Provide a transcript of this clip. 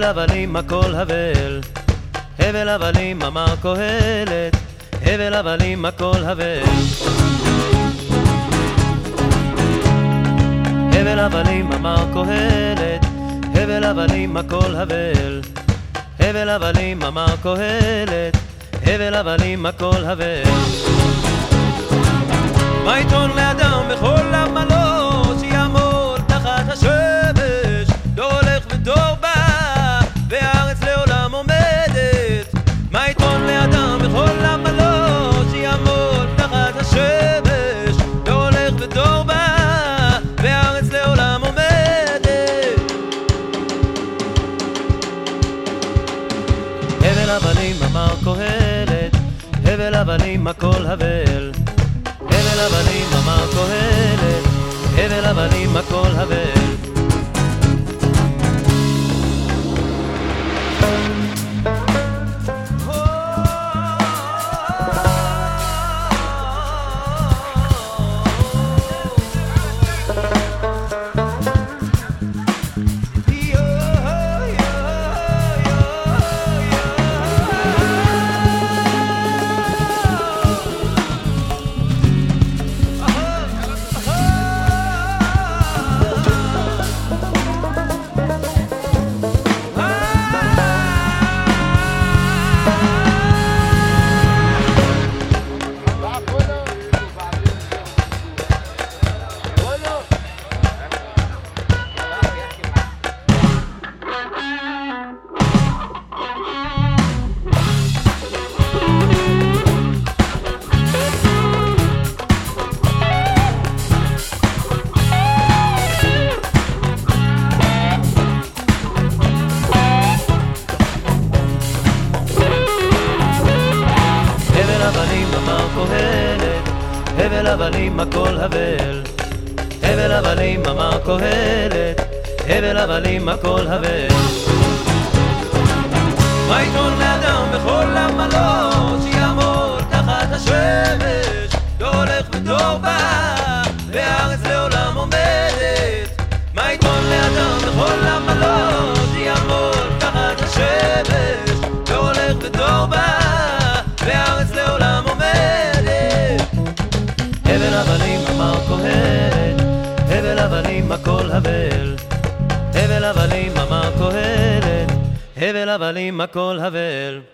הבל הבלים הכל הבל, הבל הבלים אמר קהלת, הבל הבלים הכל הבל. הבל הבלים אמר קהלת, הבל הבלים הכל הבל, הבל הבלים אמר קהלת, הבל הבלים הכל הבל. מה יתרון לאדם בכל עמלו, שיעמוד תחת השמש, דור הולך ודור בא, והארץ לעולם עומדת. מה יתרון לאדם בכל עמלו, שיעמוד תחת השמש, דור הולך ודור בא, והארץ לעולם עומדת. הבל הבלים אמר קהלת, הבל הבלים הכל הבל, הבל הבלים אמר קהלת, הבל הבלים הכל הבל. הבל הבלים הכל הבל, הבל הבלים אמר קהלת, הבל הבלים הכל הבל. מה יתרון לאדם בכל עמלו, שיעמוד תחת השמש, דור הולך ודור בא, והארץ לעולם עומדת. מה יתרון לאדם בכל עמלו, שיעמוד תחת השמש, דור הולך ודור בא, והארץ לעולם עומדת. הבל הבלים אמר קהלת, הבל הבלים הכל הבל, הבל הבלים אמר קהלת, הבל הבלים הכל הבל.